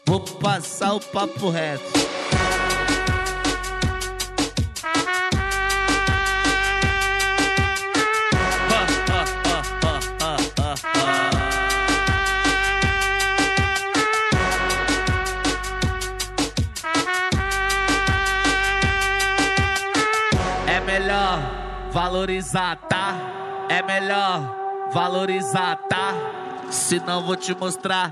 Vou passar o papo reto. É melhor valorizar, tá? É melhor valorizar, tá? Se não vou te mostrar,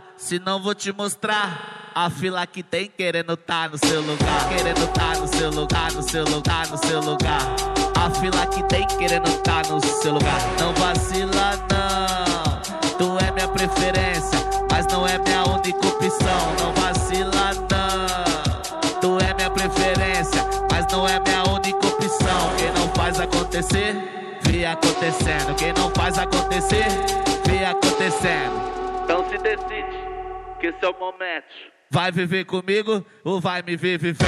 a fila que tem querendo tá no seu lugar, querendo tá no seu lugar, no seu lugar, no seu lugar. A fila que tem querendo tá no seu lugar. Não vacila não, tu é minha preferência, mas não é minha única opção. Não vacila não, tu é minha preferência, mas não é minha única opção. Quem não faz acontecer, vê acontecendo. Quem não faz acontecer, vê acontecendo. Então se decide, que esse é o momento. Vai viver comigo ou vai me ver vivendo?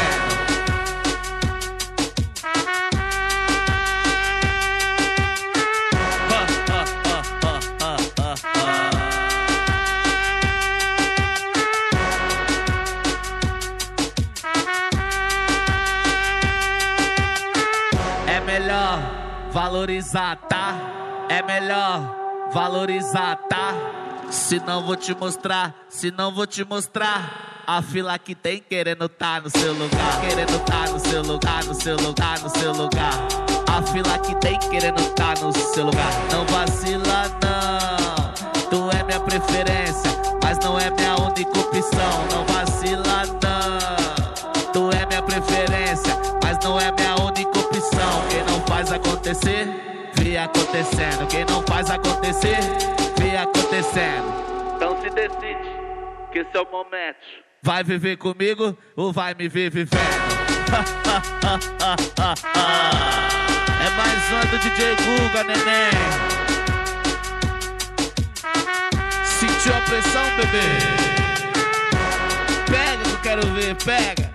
É melhor valorizar, tá? É melhor valorizar, tá? Se não vou te mostrar, a fila que tem querendo tá no seu lugar, querendo tá no seu lugar, no seu lugar, no seu lugar. A fila que tem querendo tá no seu lugar. Não vacila não, tu é minha preferência, mas não é minha única opção. Não vacila não, tu é minha preferência, mas não é minha única opção. Quem não faz acontecer, vê acontecendo. Quem não faz acontecer, vê acontecendo. Então se decide, que esse é o momento. Vai viver comigo ou vai me ver vivendo? É mais uma do DJ Guga, neném. Sentiu a pressão, bebê? Pega que eu quero ver, pega.